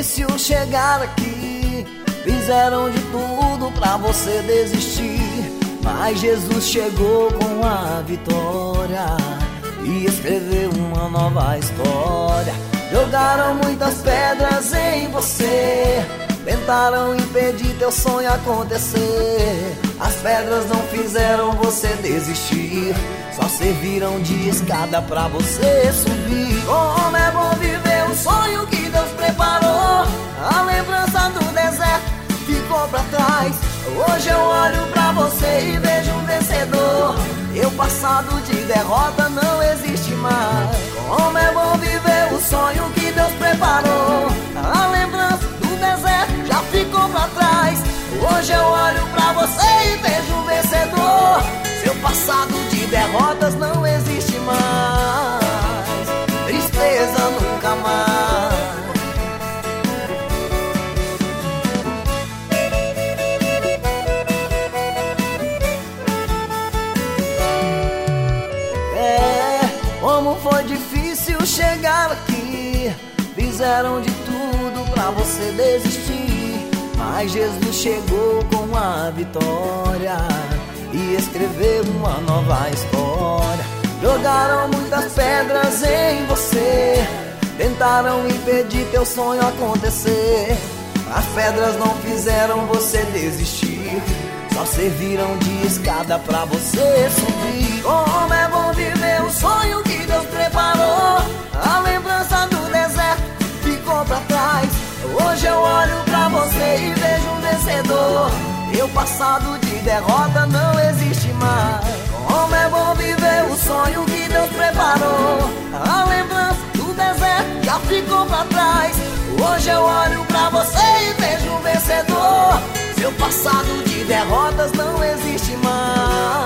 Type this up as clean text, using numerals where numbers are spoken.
difícil chegar aqui. Fizeram de tudo pra você desistir, mas Jesus chegou com a vitória e escreveu uma nova história. Jogaram muitas pedras em você, tentaram impedir teu sonho acontecer. As pedras não fizeram você desistir, só serviram de escada pra você subir. Como é bom viver o sonho que Deus preparou. A lembrança do deserto ficou pra trás. Hoje eu olho pra você e vejo um vencedor. E o passado de derrota não existe mais. Como é bom viver o sonho que Deus preparou. A lembrança do deserto já ficou pra trás. Hoje eu olho pra você e vejo um vencedor. Seu passado de derrotas não existe mais. Tristeza nunca mais. Como foi difícil chegar aqui. Fizeram de tudo pra você desistir, mas Jesus chegou com a vitória e escreveu uma nova história. Jogaram muitas pedras em você, tentaram impedir teu sonho acontecer. As pedras não fizeram você desistir, só serviram de escada pra você subir. Como é bom viver o sonho que Deus preparou. A lembrança do deserto ficou pra trás. Hoje eu olho pra você e vejo um vencedor. E o passado de derrota não existe mais. Como é bom viver o sonho que Deus preparou. A lembrança do deserto já ficou pra trás. Hoje eu olho pra você e vejo um vencedor. Seu passado de derrotas não existe mais.